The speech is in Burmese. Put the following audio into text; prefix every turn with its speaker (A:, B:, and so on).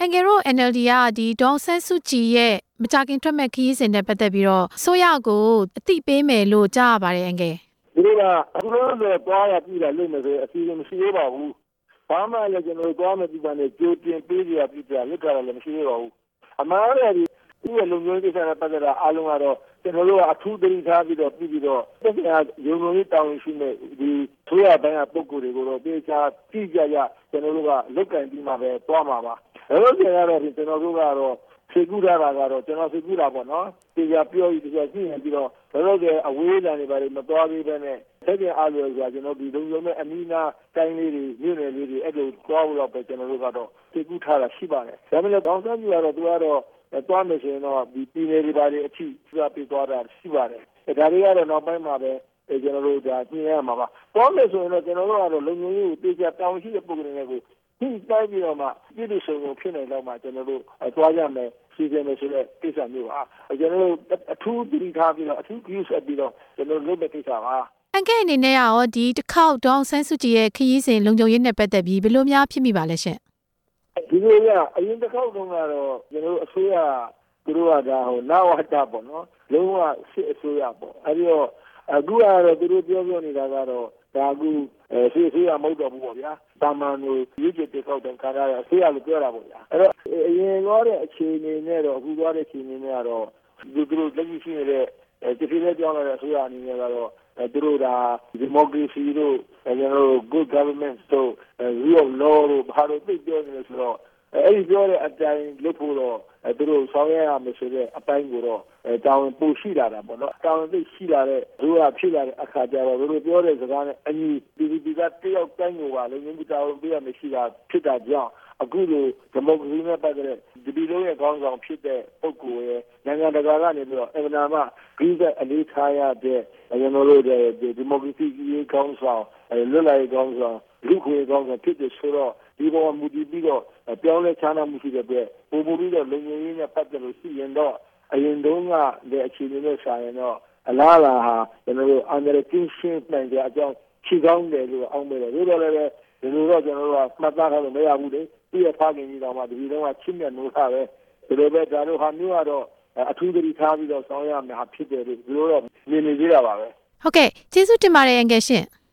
A: အန်ကယ်တို့ NLD ကဒီဒေါ်ဆန်းစုကြည်ရဲ့မကြခင်ထွက်မဲ့ခရီးစဉ်နဲ့ပတ်သက်ပြီးတော့ဆိုရကိုအသိပေးမယ်လို့ကြားရပါတယ်အန်ကယ်
B: ဒီလိုကအခုလုံးဆိုသွားရပြည်လာလို့မယ်ဆိုအစီအစဉ်မရှိသေးပါဘူးဘာမှလည်းကျွန်တော်သွားမယ်ဒီကနေ့ကြိုတင်ပေးကြပြည်ကြလက်ကြလည်းမရှိသေးပါဘူးအမှားလည်းဒီလုံခြုံရေးကိစ္စနဲ့ပတ်သက်တာအားလုံးကတော့ကျွန်တော်တို့ကအထူးသတိထားပြီးတော့ပြည်တော့တက်ကြရုံလုံးလေးတောင်းရှိနေဒီဆိုရပိုင်းကပုံကိုယ်တွေကိုတော့တေချာကြည့်ကြရကျွန်တော်တို့ကလုတ်ကင်ပြီးမှပဲသွားမှာပါအဲ့လိုကြရတော့ကျွန်တော်တို့ကတော့စေကူတာကတော့ကျွန်တော်စေကူတာပေါ့နော်တေချာပြောပြီးကြည့်ရင်ပြီးတော့တော့အဝေးလမ်းတွေပါမသွားသေးပဲနဲ့ဆက်ကြအားလို့ဆိုကျွန်တော်ဒီလုံခြုံမဲ့အမီနာတိုင်းလေးတွေမြို့နယ်လေးတွေအဲ့လိုသွားလို့ပဲကျွန်တော်တို့ကတော့စေကူထားတာရှိပါတယ်ဒါပေမဲ့တောင်တန်းကြီးကတော့သူကတော့သွားမယ်ဆိုရင်တော့ဒီပြည်နယ်တွေပါလေအထိပြပေးသွားတာရှိပါတယ်ဒါတွေကတော့နောက်ပိုင်းမှာပဲကျွန်တော်တို့ဒါပြင်ရမှာပါသွားမယ်ဆိုရင်တော့ကျွန်တော်တို့ကတော့လုံခြုံရေးကိုတေချာတောင်းရှိတဲ့ပုံစံတွေကိုဒီတိုင်းပြီးတော့မှပြည်သူ့စုံကိုဖြစ်နေတော့မှကျွန်တော်တို့သွားရမယ်စီစဉ်မယ်ဆိုတဲ့ကိစ္စမျိုးပါကျွန်တော်တို့အထူးပြည်ထားပြီးတော့အထူးပြုဆက်ပြီးတော့ကျွန်တော်လုပ်တဲ့ကိစ္စပါ
A: အန်ကယ်အနေနဲ့ရောဒီတစ်ခေါက်ဒေါ်ဆန်းစုကြည်ရဲ့ခရီးစဉ်လုံခြုံရေးနဲ့ပတ်သက်ပြီးဘယ်လိုများဖြစ်မိပါလဲရှင်
B: ဒီလိုကအရင်တစ်ခေါက်တုန်းကတော့ကျွန်တော်တို့အစိုးရသူတို့ကဒါနာဝတ္တပေါ့နော်လုံးဝစစ်အစိုးရပေါ့အဲဒီတော့အခုကတော့သူတို့ပြောနေတာကတော့ဒါအခုစစ်အစိုးရမဟုတ်တော့ဘူးပေါ့ဗျာတာမန်ကိုရွေးချယ်တင်ကောက်တဲ့ခါရအစိုးရလို့ပြောတာပေါ့ဗျာအဲ့တော့အရင်တော့တဲ့အခြေအနေနဲ့တော့အခုသွားတဲ့အခြေအနေနဲ့ကတော့သူတို့လက်ရှိရှိနေတဲ့ဒီပြည်နယ်ကြောင်းတဲ့အစိုးရအနေနဲ့ကတော့သူတို့ဒါဒီမိုကရေစီတို့ကျွန်တော်တို့ good government တို့ rule of law တို့ဘာလို့သိပြောနေလဲဆိုတော့အဲ့ဒီပြောတဲ့အတိုင်းလုပ်ဖို့တော့သူတို့ဆောင်ရွက်ရမယ်ဆိုတဲ့အပိုင်းကိုတော့တောင်းပို့ရှိလာတာပေါ့နော်တောင်းသိရှိလာတဲ့သူကဖြစ်လာတဲ့အခါကျတော့သူတို့ပြောတဲ့စကားနဲ့အညီဒီကတယောက်တိုင်းကိုပါလည်းငင်းတောင်းပေးရမယ်ရှိတာဖြစ်တာကြောင့်အခုလိုဒီမိုကရေစီနဲ့ပတ်သက်တဲ့ဒီပြည်လုံးရဲ့ခေါင်းဆောင်ဖြစ်တဲ့ပုဂ္ဂိုလ်ရဲ့နိုင်ငံတကာကနေပြီးတော့အမှန်မှပြီးတဲ့အလေးထားရတဲ့ကျွန်တော်တို့ဒီမိုကရေစီရေးခေါင်းဆောင်လွတ်လပ်ရေးခေါင်းဆောင်လူခွေခေါင်းဆောင်ဖြစ်တဲ့ဆိုတော့ဒီပေါ်မူတည်ပြီးတော့ပြောင်းလဲချမ်းသာမှုရှိတဲ့အတွက်ပုံပုံပြီးတော့လုံခြုံရေးနဲ့ပတ်သက်လို့ရှိရင်တော့အရင်တုန်းကလည်းအခြေအနေနဲ့ဆိုင်ရင်တော့အလားလာဟာကျွန်တော်တို့အန္တရာယ်ကင်းရှင်းနိုင်တဲ့အကြောင်းခြေကောင်းတယ်လို့အောက်မဲ့တယ်ဒါတော့လည်းဒီလိုတော့ကျွန်တော်တို့ကမှတ်သားထားလို့မရဘူးလေဒီရဖခင်ကြီးတော်မှာဒီလိုတော့ချင်းမြတ်နိုးထားပဲဒီလိုပဲဒါတို့ဟာမျိုးကတော့အထူးသတိထားပြီးတော့ဆောင်ရမယ်ဟာဖြစ်တယ်လို့ဒီလိုတော့မြင်နေကြတာပါပဲ
A: ဟုတ်ကဲ့ကျေးဇူးတင်ပါတယ်အန်ကယ်ရှင်